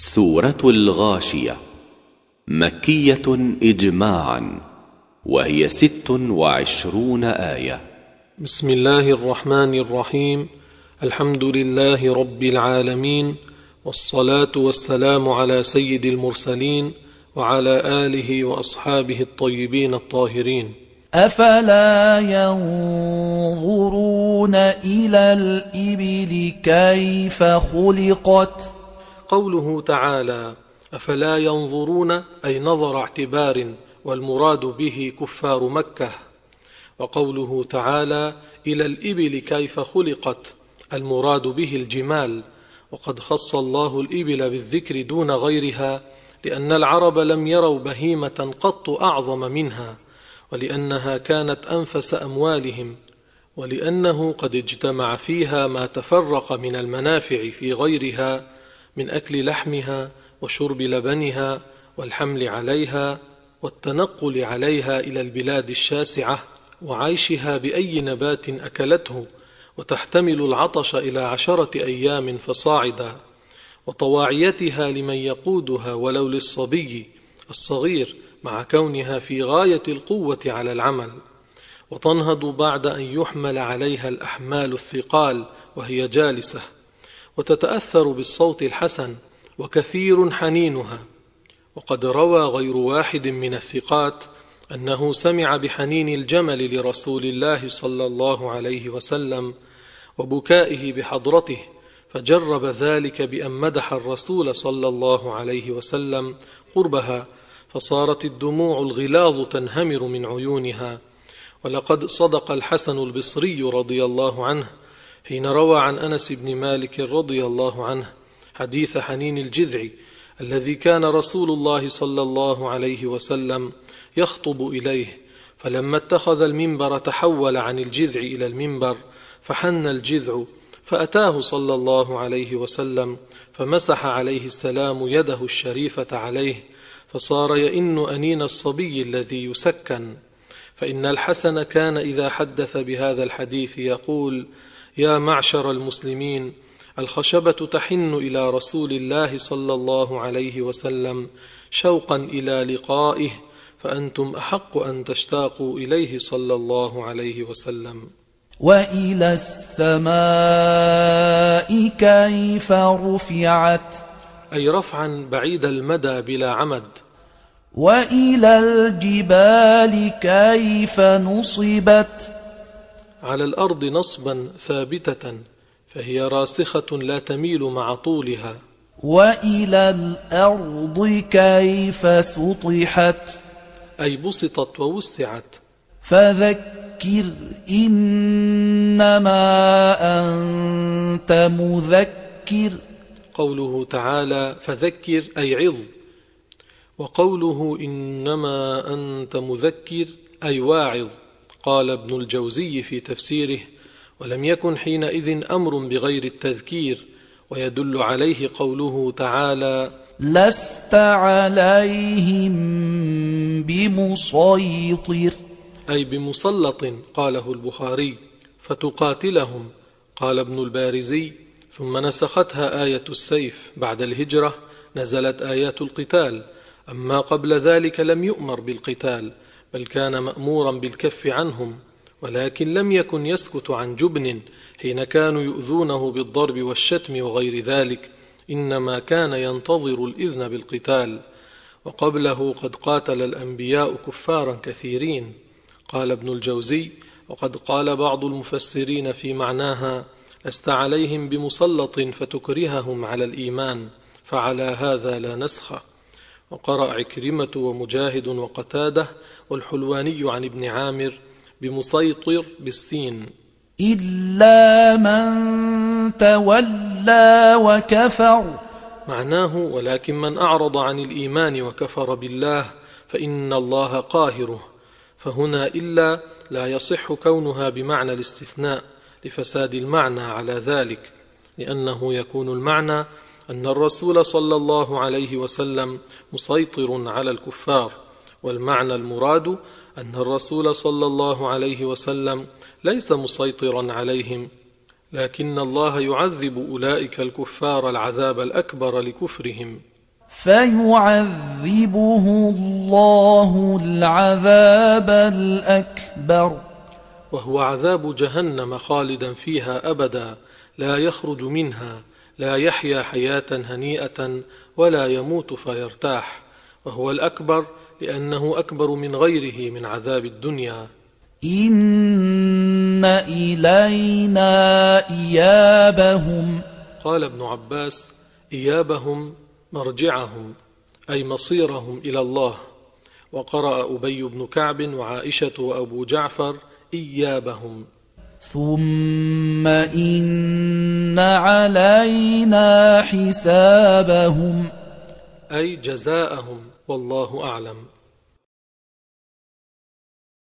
سورة الغاشية مكية إجماعا، وهي 26 آية. بسم الله الرحمن الرحيم. الحمد لله رب العالمين، والصلاة والسلام على سيد المرسلين وعلى آله وأصحابه الطيبين الطاهرين. أفلا ينظرون إلى الإبل كيف خلقت؟ قوله تعالى أفلا ينظرون أي نظر اعتبار، والمراد به كفار مكة. وقوله تعالى إلى الإبل كيف خلقت المراد به الجمال، وقد خص الله الإبل بالذكر دون غيرها، لأن العرب لم يروا بهيمة قط أعظم منها، ولأنها كانت أنفس أموالهم، ولأنه قد اجتمع فيها ما تفرق من المنافع في غيرها من أكل لحمها وشرب لبنها والحمل عليها والتنقل عليها إلى البلاد الشاسعة، وعيشها بأي نبات أكلته، وتحتمل العطش إلى 10 أيام فصاعدا، وطواعيتها لمن يقودها ولو للصبي الصغير مع كونها في غاية القوة على العمل، وتنهض بعد أن يحمل عليها الأحمال الثقال وهي جالسة، وتتأثر بالصوت الحسن وكثير حنينها. وقد روى غير واحد من الثقات أنه سمع بحنين الجمل لرسول الله صلى الله عليه وسلم وبكائه بحضرته، فجرب ذلك بأن مدح الرسول صلى الله عليه وسلم قربها، فصارت الدموع الغلاظ تنهمر من عيونها. ولقد صدق الحسن البصري رضي الله عنه حين روى عن أنس بن مالك رضي الله عنه حديث حنين الجذع الذي كان رسول الله صلى الله عليه وسلم يخطب إليه، فلما اتخذ المنبر تحول عن الجذع إلى المنبر، فحن الجذع، فأتاه صلى الله عليه وسلم فمسح عليه السلام يده الشريفة عليه، فصار يئن أنين الصبي الذي يسكن. فإن الحسن كان إذا حدث بهذا الحديث يقول: يا معشر المسلمين، الخشبة تحن إلى رسول الله صلى الله عليه وسلم شوقا إلى لقائه، فأنتم أحق أن تشتاقوا إليه صلى الله عليه وسلم. وإلى السماء كيف رفعت؟ أي رفعا بعيد المدى بلا عمد. وإلى الجبال كيف نصبت؟ على الأرض نصبا ثابتة، فهي راسخة لا تميل مع طولها. وإلى الأرض كيف سطحت؟ أي بسطت ووسعت. فذكر إنما أنت مذكر. قوله تعالى فذكر أي عظ، وقوله إنما أنت مذكر أي واعظ. قال ابن الجوزي في تفسيره: ولم يكن حينئذ أمر بغير التذكير، ويدل عليه قوله تعالى لست عليهم بمسيطر، أي بمسلط. قاله البخاري فتقاتلهم. قال ابن البارزي: ثم نسختها آية السيف، بعد الهجرة نزلت آيات القتال، أما قبل ذلك لم يؤمر بالقتال، بل كان مأمورا بالكف عنهم، ولكن لم يكن يسكت عن جبن حين كانوا يؤذونه بالضرب والشتم وغير ذلك، إنما كان ينتظر الإذن بالقتال. وقبله قد قاتل الأنبياء كفارا كثيرين. قال ابن الجوزي: وقد قال بعض المفسرين في معناها: لست عليهم بمسلط فتكرههم على الإيمان، فعلى هذا لا نسخ. وقرأ عكرمة ومجاهد وقتاده والحلواني عن ابن عامر بمسيطر بالسين. إلا من تولى وكفر. معناه: ولكن من أعرض عن الإيمان وكفر بالله فإن الله قاهره. فهنا إلا لا يصح كونها بمعنى الاستثناء لفساد المعنى على ذلك، لأنه يكون المعنى أن الرسول صلى الله عليه وسلم مسيطر على الكفار، والمعنى المراد أن الرسول صلى الله عليه وسلم ليس مسيطرا عليهم، لكن الله يعذب أولئك الكفار العذاب الأكبر لكفرهم، فيعذبه الله العذاب الأكبر، وهو عذاب جهنم خالدا فيها أبدا لا يخرج منها، لا يحيا حياة هنيئة ولا يموت فيرتاح، وهو الأكبر لأنه أكبر من غيره من عذاب الدنيا. إن إلينا إيابهم. قال ابن عباس: إيابهم مرجعهم، أي مصيرهم إلى الله. وقرأ أبي بن كعب وعائشة وأبو جعفر: إيابهم. ثم إن علينا حسابهم، أي جزاءهم، والله أعلم.